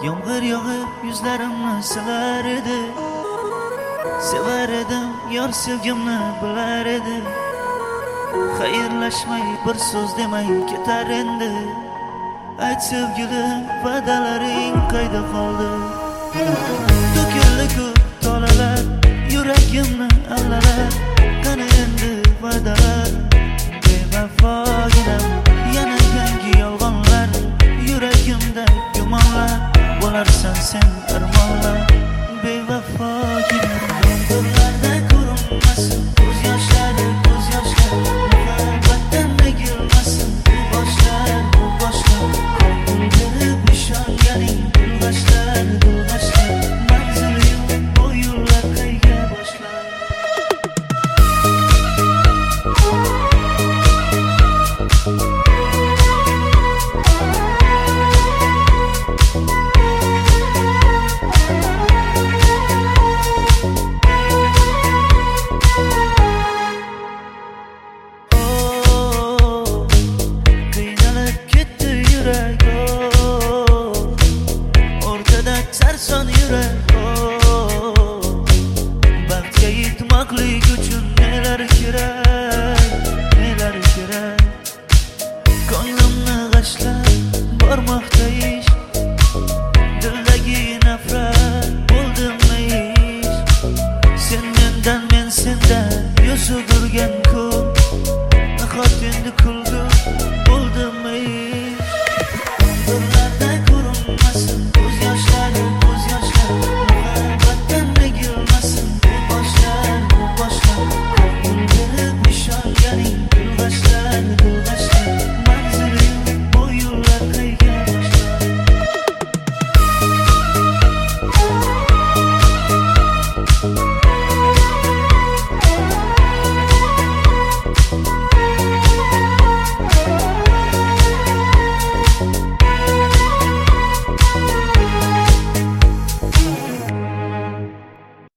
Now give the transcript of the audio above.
Yomg'ir yog'ib yuzlarimni silar edi. Sevar edim, yor sevgimni bilar edi. Xayrlashmay bir so'z demay ketar endi. Ayt sevgilim, va'dalaring qayda qoldi? To'kildi-ku tolalar, yuragimni allalar. Qani endi va'dalar? Bevafoginam, yana yangi yolg'onlar. Yuragimda gumonlar, bo'larsan sen armonlar. Bevafoginam, yomg'irlarda ko'rinmasin ko'z yoshlari, ko'z yoshlari. Muhabbatdan egilmasin bu boshlar, bu boshlar. Bildirib ishonganing bulg'ashlar, bulg'ashlar. Manzil yo'q, bu yo'llar qayga boshlar? Sarson yurak, baxtga yetmoqlik uchun nelar kerak, nelar kerak. Ko'nglimni g'ashlab bormoqda